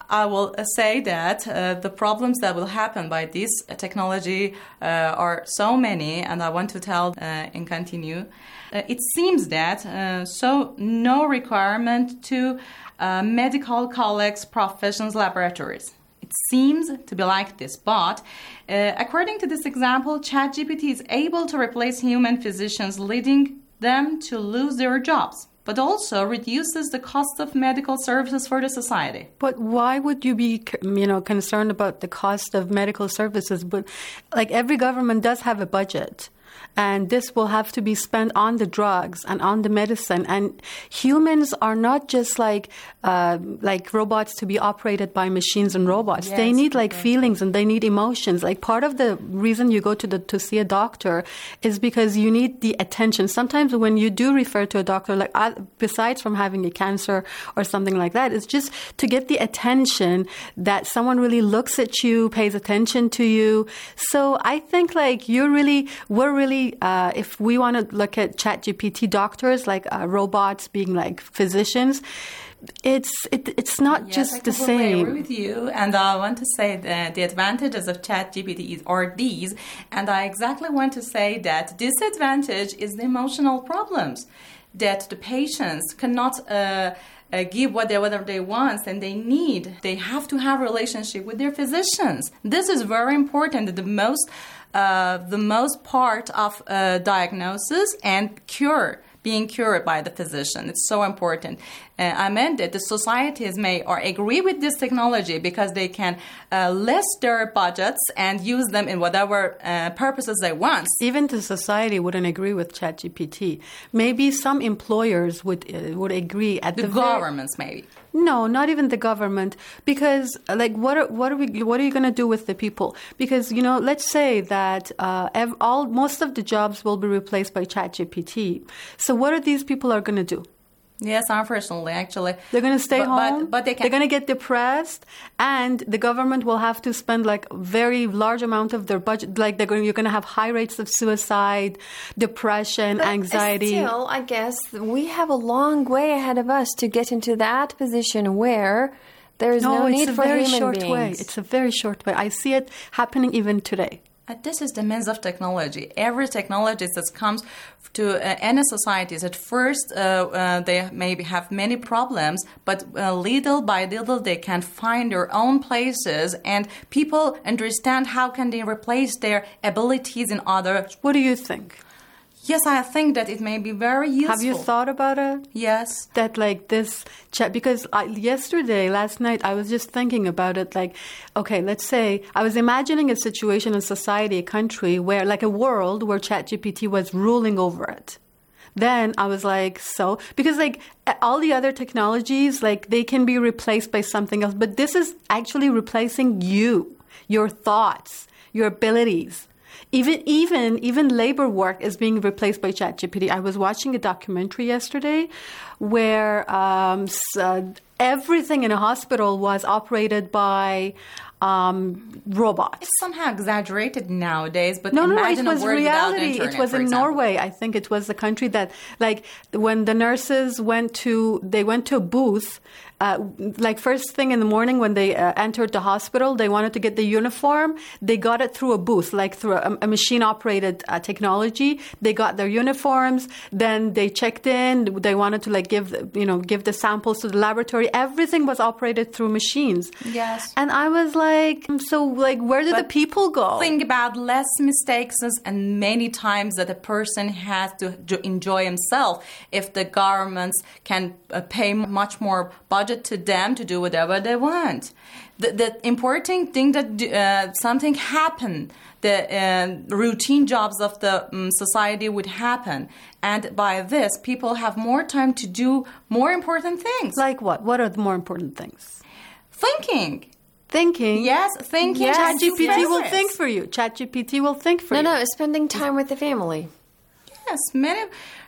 I will uh, say that uh, the problems that will happen by this technology uh, are so many, and I want to tell uh, and continue. Uh, it seems that uh, so no requirement to uh, medical colleagues, professions, laboratories. It seems to be like this, but uh, according to this example, ChatGPT is able to replace human physicians, leading them to lose their jobs, but also reduces the cost of medical services for the society. But why would you be, you know, concerned about the cost of medical services? But like every government does have a budget. And this will have to be spent on the drugs and on the medicine. And humans are not just like uh, like robots to be operated by machines and robots. Yes, they need like okay. feelings and they need emotions. Like part of the reason you go to the to see a doctor is because you need the attention. Sometimes when you do refer to a doctor, like uh, besides from having a cancer or something like that, it's just to get the attention that someone really looks at you, pays attention to you. So I think like you're really, we're really Uh, if we want to look at ChatGPT doctors, like uh, robots being like physicians, it's it, it's not yes, just I the same. I agree with you, and I want to say that the advantages of ChatGPT are these, and I exactly want to say that disadvantage is the emotional problems, that the patients cannot uh, Uh, give what they, whatever they want and they need. They have to have a relationship with their physicians. This is very important. The most, uh, the most part of uh, diagnosis and cure, being cured by the physician. It's so important. Uh, I meant that the societies may or agree with this technology because they can uh, less their budgets and use them in whatever uh, purposes they want. Even the society wouldn't agree with ChatGPT. Maybe some employers would uh, would agree at the, the governments very... maybe. No, not even the government, because like what are, what are we what are you going to do with the people? Because you know, let's say that uh, ev- all most of the jobs will be replaced by ChatGPT. So what are these people are going to do? Yes, unfortunately, actually. They're going to stay but, home, but, but they can... they're going to get depressed, and the government will have to spend like a very large amount of their budget. Like they're going, you're going to have high rates of suicide, depression, but anxiety. Still, I guess we have a long way ahead of us to get into that position where there is no, no need it's a for very human short beings. way. It's a very short way. I see it happening even today. Uh, this is the means of technology. Every technology that comes to uh, any societies, at first uh, uh, they maybe have many problems, but uh, little by little they can find their own places, and people understand how can they replace their abilities in others. What do you think? Yes, I think that it may be very useful. Have you thought about it? Yes. That like this chat, because I, yesterday, last night, I was just thinking about it. Like, okay, let's say I was imagining a situation in society, a country where, like a world where ChatGPT was ruling over it. Then I was like, so, because like all the other technologies, like they can be replaced by something else. But this is actually replacing you, your thoughts, your abilities. Even even even labor work is being replaced by ChatGPT. I was watching a documentary yesterday where um, uh, everything in a hospital was operated by um, robots. It's somehow exaggerated nowadays, but no, no, imagine it was a world reality. Internet, it was in example. Norway. I think it was the country that, like, when the nurses went to, they went to a booth. Uh, like first thing in the morning when they uh, entered the hospital, they wanted to get the uniform. They got it through a booth, like through a, a machine-operated uh, technology. They got their uniforms. Then they checked in. They wanted to like give, you know, give the samples to the laboratory. Everything was operated through machines. Yes. And I was like, so like, where did but the people go? Think about less mistakes and many times that a person has to enjoy himself if the governments can uh, pay much more budget to them to do whatever they want. The, the important thing that uh, something happened, the uh, routine jobs of the um, society would happen. And by this, people have more time to do more important things. Like what? What are the more important things? Thinking. Thinking? Yes, thinking. Yes, ChatGPT yes. will think for you. ChatGPT will think for no, you. No, no, spending time with the family. Yes, many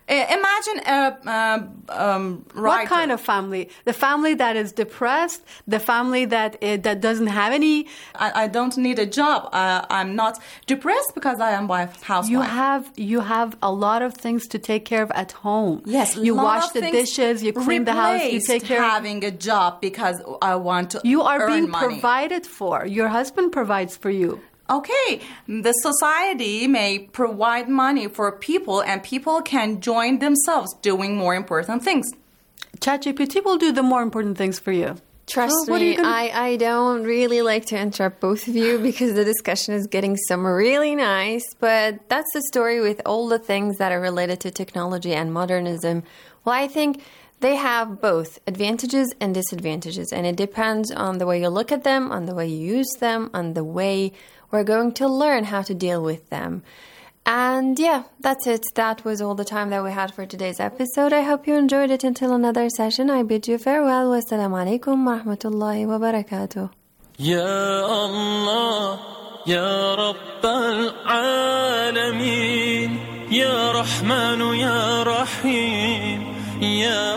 Imagine a um, um, What kind of family? The family that is depressed, the family that uh, that doesn't have any. I, I don't need a job. Uh, I'm not depressed because I am a housewife. You have you have a lot of things to take care of at home. Yes, you lot wash of the dishes, you clean the house, you take care of having a job because I want to. You are earn being money. provided for. Your husband provides for you. Okay, the society may provide money for people and people can join themselves doing more important things. ChatGPT will do the more important things for you. Trust so what me, gonna... I, I don't really like to interrupt both of you because the discussion is getting somewhere really nice, but that's the story with all the things that are related to technology and modernism. Well, I think they have both advantages and disadvantages, and it depends on the way you look at them, on the way you use them, on the way we're going to learn how to deal with them. And yeah, that's it. That was all the time that we had for today's episode. I hope you enjoyed it. Until another session, I bid you farewell. Wassalamu alaikum wa rahmatullahi wa barakatuh. Ya Allah, Ya Rabbal Alameen, Ya Rahmanu, Ya Rahim, Ya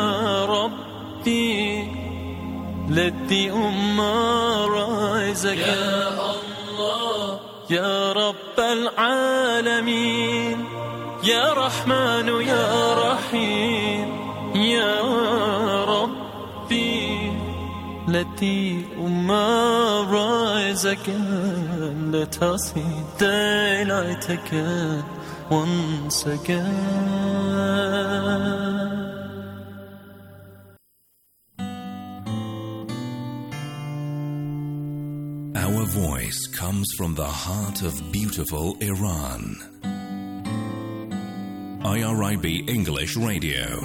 Rabbi, let the Ummah rise again. يا رب العالمين يا رحمن يا رحيم يا ربي let the ummah rise again, let us see daylight again once again. Our voice comes from the heart of beautiful Iran. I R I B English Radio.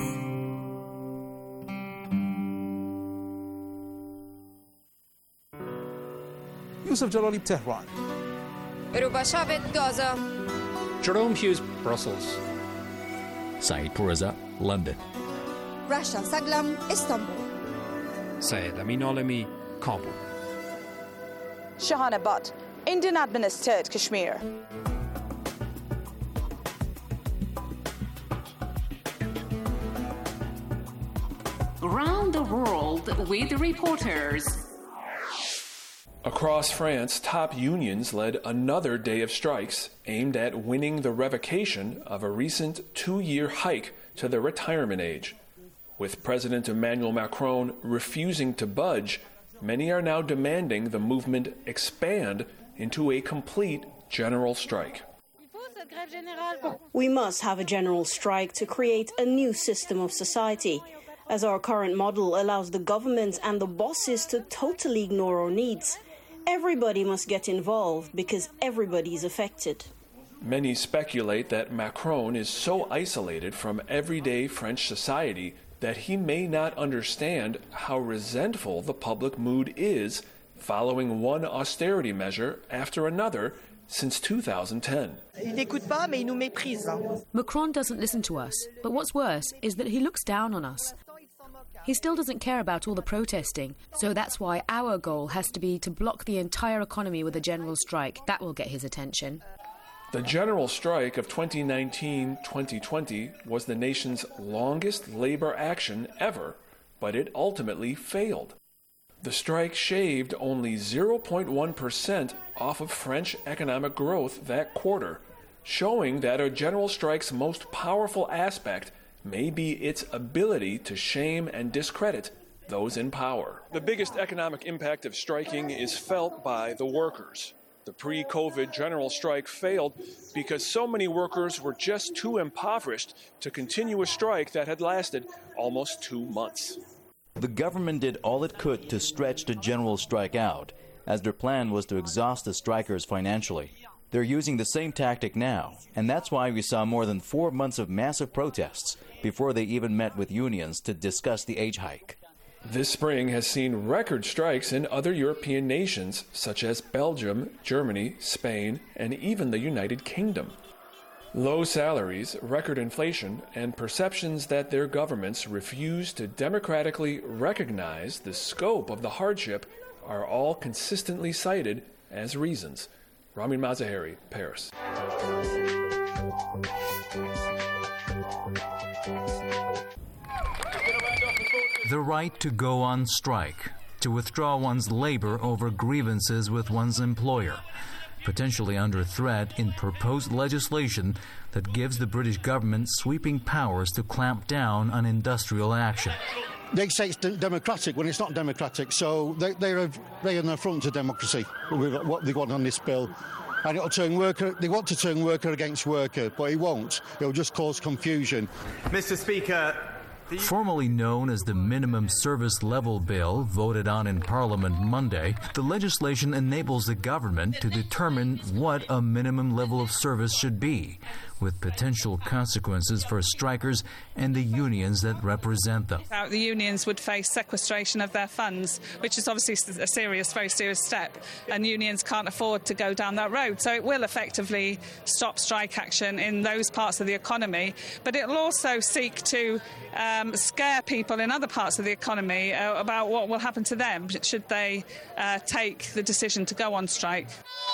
Yusuf Jalali, Tehran. Rubashavit, Gaza. Jerome Hughes, Brussels. Saeed Pourreza, London. Rasha Saglam, Istanbul. Syed Amin Alami, Kabul. Shahana Butt, Indian administered Kashmir. Around the world with reporters. Across France, top unions led another day of strikes aimed at winning the revocation of a recent two-year hike to the retirement age. With President Emmanuel Macron refusing to budge, many are now demanding the movement expand into a complete general strike. We must have a general strike to create a new system of society, as our current model allows the government and the bosses to totally ignore our needs. Everybody must get involved because everybody is affected. Many speculate that Macron is so isolated from everyday French society that he may not understand how resentful the public mood is following one austerity measure after another since two thousand ten. Macron doesn't listen to us, but what's worse is that he looks down on us. He still doesn't care about all the protesting, so that's why our goal has to be to block the entire economy with a general strike. That will get his attention. The general strike of twenty nineteen twenty twenty was the nation's longest labor action ever, but it ultimately failed. The strike shaved only zero point one percent off of French economic growth that quarter, showing that a general strike's most powerful aspect may be its ability to shame and discredit those in power. The biggest economic impact of striking is felt by the workers. The pre-COVID general strike failed because so many workers were just too impoverished to continue a strike that had lasted almost two months. The government did all it could to stretch the general strike out, as their plan was to exhaust the strikers financially. They're using the same tactic now, and that's why we saw more than four months of massive protests before they even met with unions to discuss the age hike. This spring has seen record strikes in other European nations, such as Belgium, Germany, Spain, and even the United Kingdom. Low salaries, record inflation, and perceptions that their governments refuse to democratically recognize the scope of the hardship are all consistently cited as reasons. Ramin Mazaheri, Paris. the right to go on strike, to withdraw one's labor over grievances with one's employer, potentially under threat in proposed legislation that gives the British government sweeping powers to clamp down on industrial action. They say it's democratic when it's not democratic, so they, they're they're an affront to democracy with what they want on this bill. And it'll turn worker. They want to turn worker against worker, but it won't. It'll just cause confusion. Mister Speaker. Formerly known as the Minimum Service Level Bill, voted on in Parliament Monday, the legislation enables the government to determine what a minimum level of service should be, with potential consequences for strikers and the unions that represent them. The unions would face sequestration of their funds, which is obviously a serious, very serious step, and unions can't afford to go down that road. So it will effectively stop strike action in those parts of the economy, but it will also seek to um, scare people in other parts of the economy uh, about what will happen to them should they uh, take the decision to go on strike.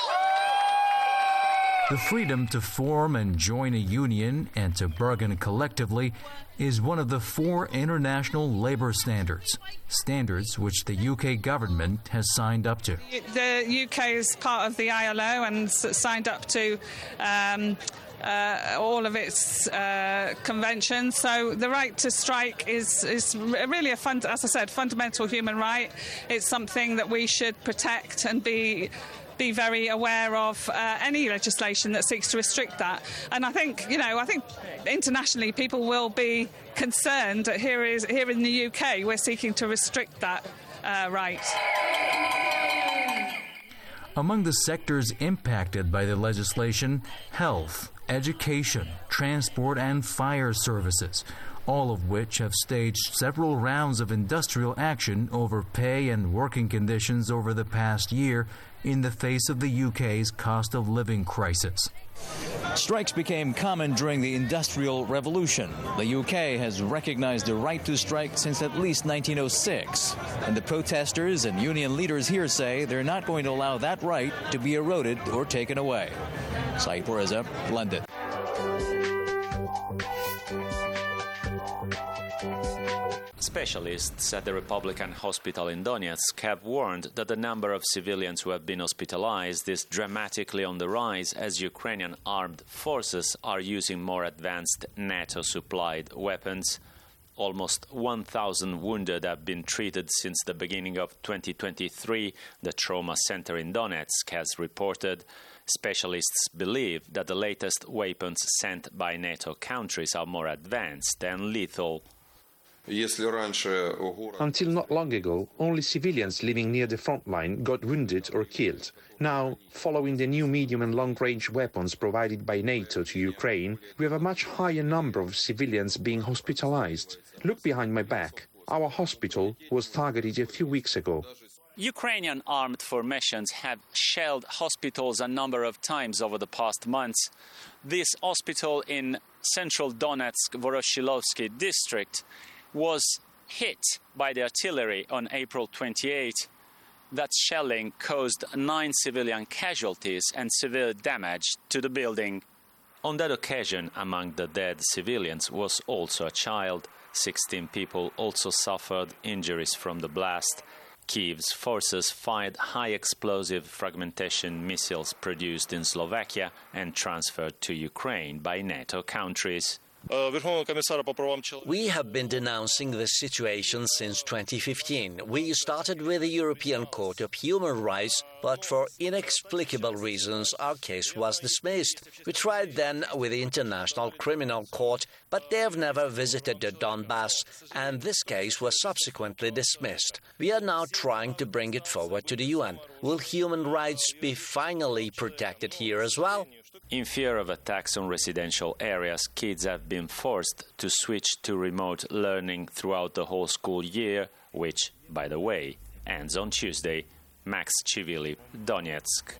The freedom to form and join a union and to bargain collectively is one of the four international labor standards, standards which the U K government has signed up to. The U K is part of the I L O and signed up to um, uh, all of its uh, conventions. So the right to strike is, is really a, fund, as I said, fundamental human right. It's something that we should protect and be be very aware of uh, any legislation that seeks to restrict that. And I think, you know, I think internationally people will be concerned that here is here in the U K we're seeking to restrict that uh, right. Among the sectors impacted by the legislation, health, education, transport and fire services, all of which have staged several rounds of industrial action over pay and working conditions over the past year in the face of the U K's cost of living crisis. Strikes became common during the Industrial Revolution. The U K has recognized the right to strike since at least nineteen oh six. And the protesters and union leaders here say they're not going to allow that right to be eroded or taken away. Saeed Reza, London. Specialists at the Republican Hospital in Donetsk have warned that the number of civilians who have been hospitalized is dramatically on the rise as Ukrainian armed forces are using more advanced NATO-supplied weapons. Almost one thousand wounded have been treated since the beginning of twenty twenty-three, the Trauma Center in Donetsk has reported. Specialists believe that the latest weapons sent by NATO countries are more advanced and lethal. Until not long ago, only civilians living near the front line got wounded or killed. Now, following the new medium and long-range weapons provided by NATO to Ukraine, we have a much higher number of civilians being hospitalized. Look behind my back. Our hospital was targeted a few weeks ago. Ukrainian armed formations have shelled hospitals a number of times over the past months. This hospital in central Donetsk, Voroshilovsky district, was hit by the artillery on April twenty-eighth. That shelling caused nine civilian casualties and severe damage to the building. On that occasion, among the dead civilians was also a child. sixteen people also suffered injuries from the blast. Kyiv's forces fired high-explosive fragmentation missiles produced in Slovakia and transferred to Ukraine by NATO countries. We have been denouncing the situation since twenty fifteen. We started with the European Court of Human Rights, but for inexplicable reasons our case was dismissed. We tried then with the International Criminal Court, but they have never visited the Donbass, and this case was subsequently dismissed. We are now trying to bring it forward to the U N. Will human rights be finally protected here as well? In fear of attacks on residential areas, kids have been forced to switch to remote learning throughout the whole school year, which, by the way, ends on Tuesday. Max Chivili, Donetsk.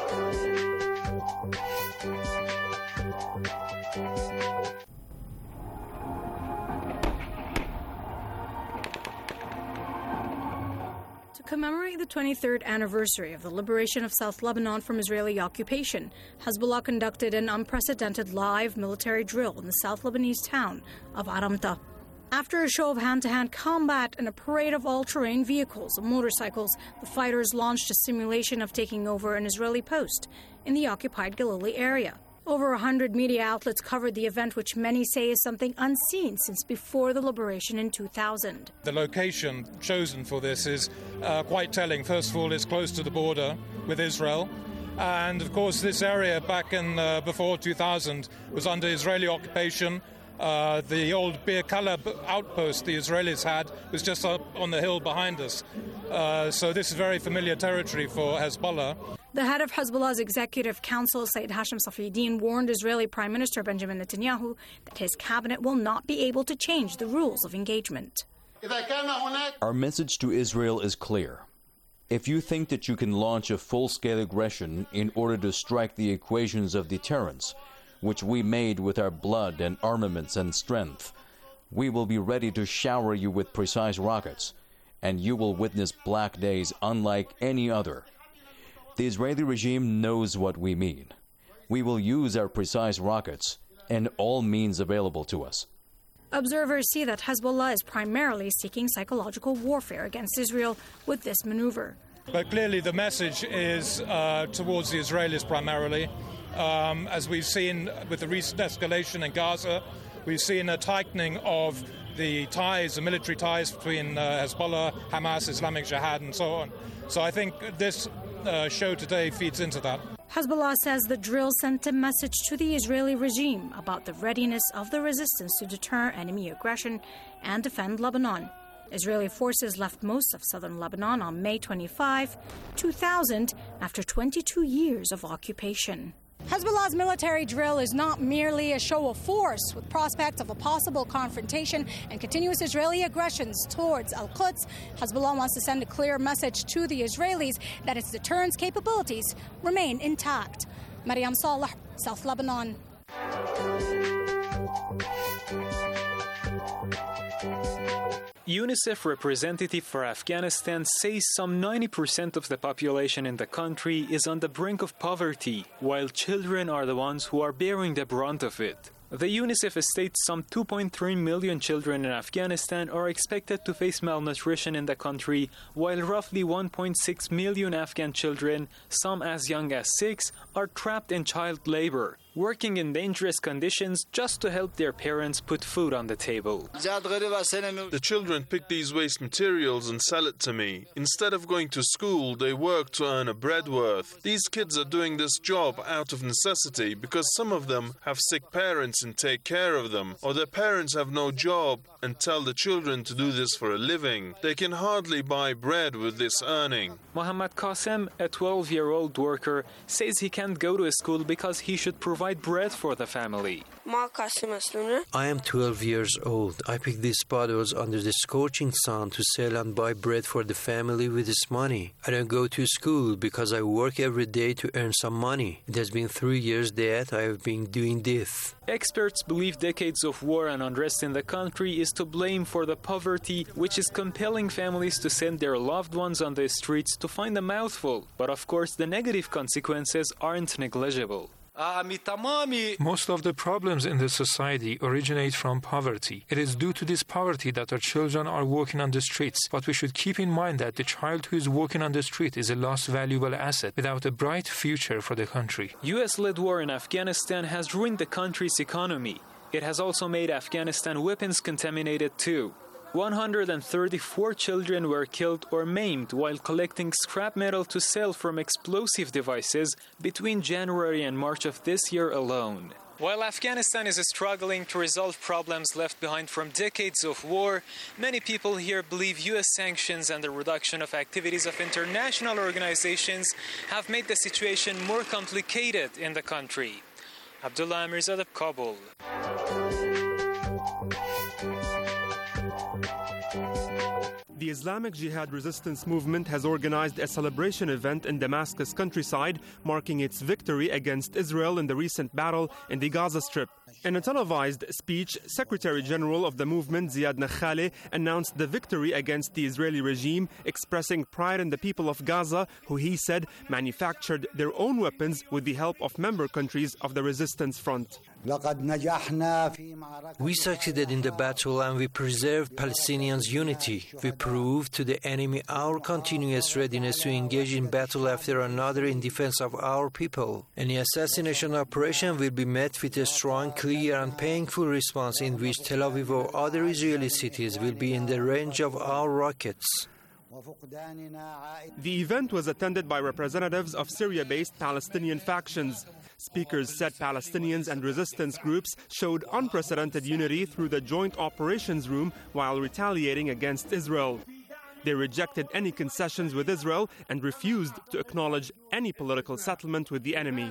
To commemorate the twenty-third anniversary of the liberation of South Lebanon from Israeli occupation, Hezbollah conducted an unprecedented live military drill in the South Lebanese town of Aramta. After a show of hand-to-hand combat and a parade of all-terrain vehicles and motorcycles, the fighters launched a simulation of taking over an Israeli post in the occupied Galilee area. Over a hundred media outlets covered the event, which many say is something unseen since before the liberation in two thousand. The location chosen for this is uh, quite telling. First of all, it's close to the border with Israel. And, of course, this area back in uh, before two thousand was under Israeli occupation. Uh, the old Bir Kala outpost the Israelis had was just up on the hill behind us. Uh, so this is very familiar territory for Hezbollah. The head of Hezbollah's executive council, Sayyid Hashem Safieddine, warned Israeli Prime Minister Benjamin Netanyahu that his cabinet will not be able to change the rules of engagement. Our message to Israel is clear. If you think that you can launch a full-scale aggression in order to strike the equations of deterrence, which we made with our blood and armaments and strength, we will be ready to shower you with precise rockets, and you will witness black days unlike any other. The Israeli regime knows what we mean. We will use our precise rockets and all means available to us. Observers see that Hezbollah is primarily seeking psychological warfare against Israel with this maneuver. But clearly the message is uh, towards the Israelis primarily. Um, as we've seen with the recent escalation in Gaza, we've seen a tightening of the ties, the military ties between uh, Hezbollah, Hamas, Islamic Jihad, and so on. So I think this uh, show today feeds into that. Hezbollah says the drill sent a message to the Israeli regime about the readiness of the resistance to deter enemy aggression and defend Lebanon. Israeli forces left most of southern Lebanon on May twenty-fifth, two thousand, after twenty-two years of occupation. Hezbollah's military drill is not merely a show of force, with prospects of a possible confrontation and continuous Israeli aggressions towards Al-Quds. Hezbollah wants to send a clear message to the Israelis that its deterrence capabilities remain intact. Mariam Saleh, South Lebanon. UNICEF representative for Afghanistan says some ninety percent of the population in the country is on the brink of poverty, while children are the ones who are bearing the brunt of it. The UNICEF states some two point three million children in Afghanistan are expected to face malnutrition in the country, while roughly one point six million Afghan children, some as young as six, are trapped in child labor, working in dangerous conditions just to help their parents put food on the table. The children pick these waste materials and sell it to me. Instead of going to school, they work to earn a bread worth. These kids are doing this job out of necessity because some of them have sick parents and take care of them, or their parents have no job and tell the children to do this for a living. They can hardly buy bread with this earning. Mohammad Qasem, a twelve-year-old worker, says he can't go to school because he should provide bread for the family. I am twelve years old. I pick these bottles under the scorching sun to sell and buy bread for the family with this money. I don't go to school because I work every day to earn some money. It has been three years that I have been doing this. Experts believe decades of war and unrest in the country is to blame for the poverty, which is compelling families to send their loved ones on the streets to find a mouthful. But of course, the negative consequences aren't negligible. Most of the problems in the society originate from poverty. It is due to this poverty that our children are working on the streets. But we should keep in mind that the child who is working on the street is a lost valuable asset without a bright future for the country. U S-led war in Afghanistan has ruined the country's economy. It has also made Afghanistan weapons contaminated too. one hundred thirty-four children were killed or maimed while collecting scrap metal to sell from explosive devices between January and March of this year alone. While Afghanistan is struggling to resolve problems left behind from decades of war, many people here believe U S sanctions and the reduction of activities of international organizations have made the situation more complicated in the country. Abdullah Amirzadeh, Kabul. The Islamic Jihad resistance movement has organized a celebration event in Damascus countryside, marking its victory against Israel in the recent battle in the Gaza Strip. In a televised speech, Secretary General of the movement Ziad Nakhaleh announced the victory against the Israeli regime, expressing pride in the people of Gaza, who he said manufactured their own weapons with the help of member countries of the resistance front. We succeeded in the battle and we preserved Palestinians' unity. We proved to the enemy our continuous readiness to engage in battle after another in defense of our people. Any assassination operation will be met with a strong, clear and painful response in which Tel Aviv or other Israeli cities will be in the range of our rockets. The event was attended by representatives of Syria-based Palestinian factions. Speakers said Palestinians and resistance groups showed unprecedented unity through the Joint Operations Room while retaliating against Israel. They rejected any concessions with Israel and refused to acknowledge any political settlement with the enemy.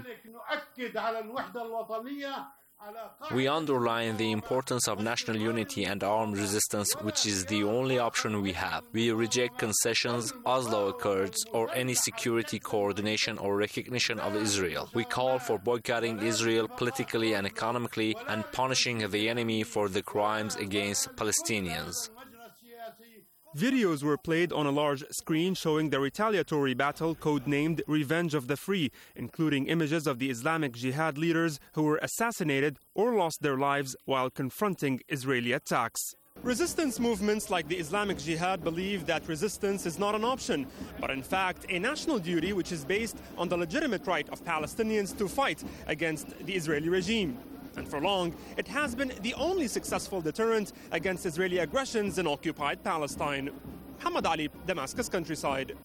We underline the importance of national unity and armed resistance, which is the only option we have. We reject concessions, Oslo Accords, or any security coordination or recognition of Israel. We call for boycotting Israel politically and economically and punishing the enemy for the crimes against Palestinians. Videos were played on a large screen showing the retaliatory battle codenamed Revenge of the Free, including images of the Islamic Jihad leaders who were assassinated or lost their lives while confronting Israeli attacks. Resistance movements like the Islamic Jihad believe that resistance is not an option, but in fact a national duty which is based on the legitimate right of Palestinians to fight against the Israeli regime. And for long, it has been the only successful deterrent against Israeli aggressions in occupied Palestine. Muhammad Ali, Damascus Countryside.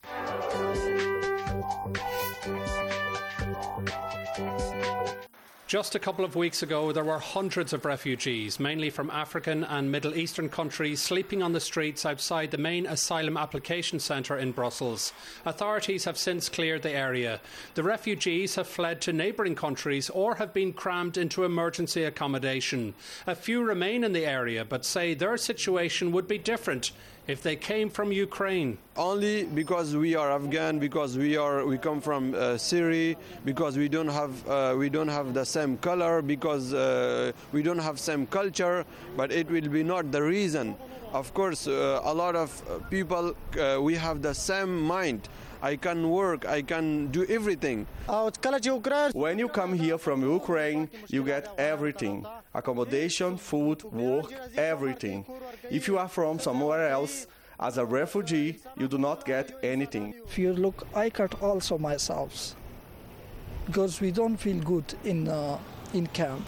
Just a couple of weeks ago, there were hundreds of refugees, mainly from African and Middle Eastern countries, sleeping on the streets outside the main asylum application centre in Brussels. Authorities have since cleared the area. The refugees have fled to neighbouring countries or have been crammed into emergency accommodation. A few remain in the area, but say their situation would be different if they came from Ukraine. Only because we are Afghan, because we are we come from uh, Syria, because we don't have uh, we don't have the same color, because uh, we don't have same culture, but it will be not the reason. Of course, uh, a lot of people uh, we have the same mind. I can work, I can do everything. When you come here from Ukraine, you get everything. Accommodation, food, work, everything. If you are from somewhere else, as a refugee, you do not get anything. If you look, I cut also myself, because we don't feel good in, uh, in camp.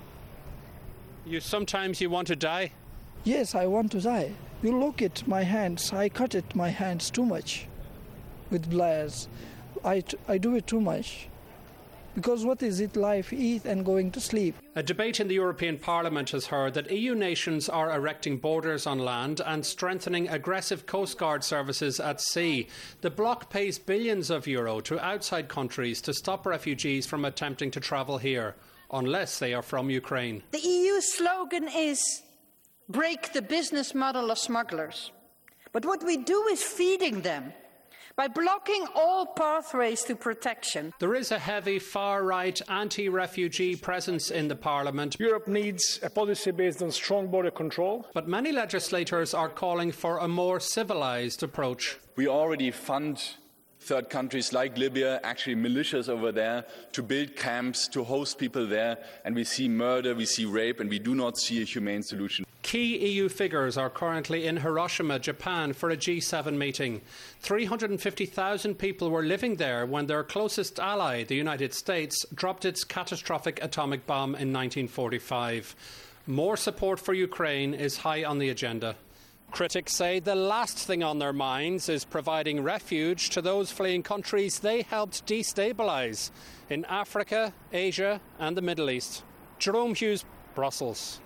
You sometimes you want to die? Yes, I want to die. You look at my hands, I cut it my hands too much. With blades, I, t- I do it too much. Because what is it? Life, eat and going to sleep. A debate in the European Parliament has heard that E U nations are erecting borders on land and strengthening aggressive Coast Guard services at sea. The bloc pays billions of euro to outside countries to stop refugees from attempting to travel here, unless they are from Ukraine. The E U slogan is break the business model of smugglers. But what we do is feeding them by blocking all pathways to protection. There is a heavy far-right anti-refugee presence in the Parliament. Europe needs a policy based on strong border control. But many legislators are calling for a more civilised approach. We already fund third countries like Libya, actually militias over there, to build camps, to host people there, and we see murder, we see rape, and we do not see a humane solution. Key E U figures are currently in Hiroshima, Japan, for a G seven meeting. three hundred fifty thousand people were living there when their closest ally, the United States, dropped its catastrophic atomic bomb in nineteen forty-five. More support for Ukraine is high on the agenda. Critics say the last thing on their minds is providing refuge to those fleeing countries they helped destabilise in Africa, Asia and the Middle East. Jerome Hughes, Brussels.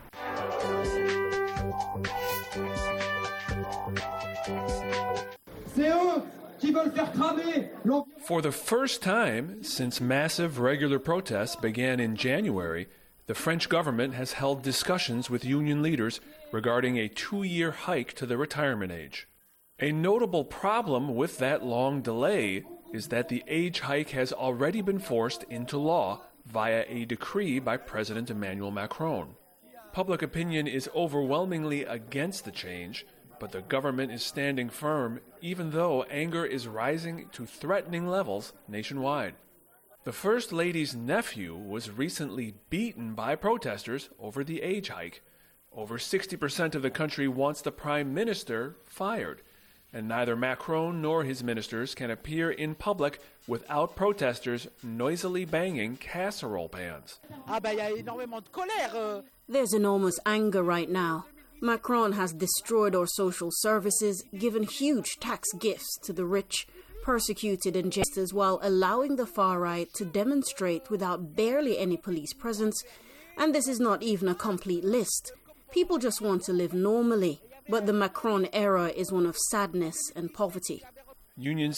For the first time since massive regular protests began in January, the French government has held discussions with union leaders regarding a two-year hike to the retirement age. A notable problem with that long delay is that the age hike has already been forced into law via a decree by President Emmanuel Macron. Public opinion is overwhelmingly against the change, but the government is standing firm even though anger is rising to threatening levels nationwide. The First Lady's nephew was recently beaten by protesters over the age hike. Over sixty percent of the country wants the Prime Minister fired, and neither Macron nor his ministers can appear in public without protesters noisily banging casserole pans. There's enormous anger right now. Macron has destroyed our social services, given huge tax gifts to the rich, persecuted injustice while allowing the far right to demonstrate without barely any police presence. And this is not even a complete list. People just want to live normally, but the Macron era is one of sadness and poverty. Unions